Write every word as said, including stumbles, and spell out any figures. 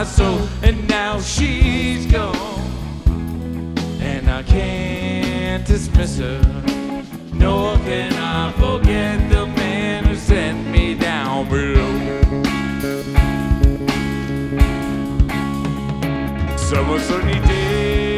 soul, and now she's gone, and I can't dismiss her, nor can I forget the man who sent me down below. Summer sunny day,